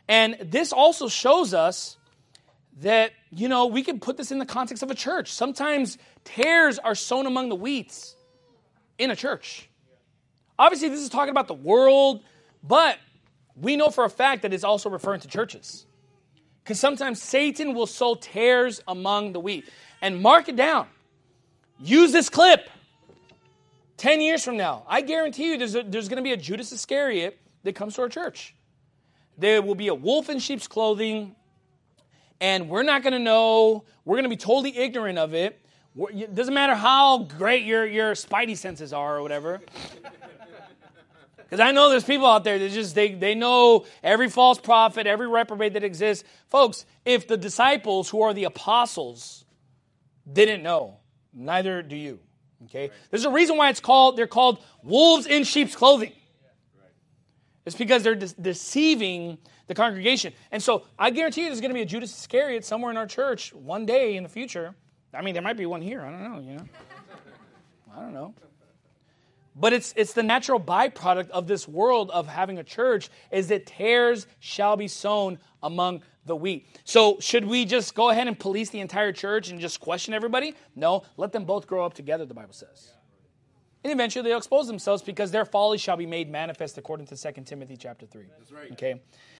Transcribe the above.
And this also shows us that, we can put this in the context of a church. Sometimes tares are sown among the weeds in a church. Obviously, this is talking about the world, but we know for a fact that it's also referring to churches. Because sometimes Satan will sow tares among the wheat. And mark it down. Use this clip. 10 years from now, I guarantee you there's going to be a Judas Iscariot that comes to our church. There will be a wolf in sheep's clothing, and we're not going to know. We're going to be totally ignorant of it. It doesn't matter how great your spidey senses are or whatever. Because I know there's people out there that they know every false prophet, every reprobate that exists. Folks, if the disciples who are the apostles didn't know, neither do you. Okay? There's a reason why they're called wolves in sheep's clothing. It's because they're deceiving the congregation. And so I guarantee you there's going to be a Judas Iscariot somewhere in our church one day in the future. I mean, there might be one here. I don't know, I don't know. But it's the natural byproduct of this world of having a church is that tares shall be sown among the wheat. So should we just go ahead and police the entire church and just question everybody? No, let them both grow up together, the Bible says. And eventually they'll expose themselves because their folly shall be made manifest according to 2 Timothy chapter 3. That's right. Okay.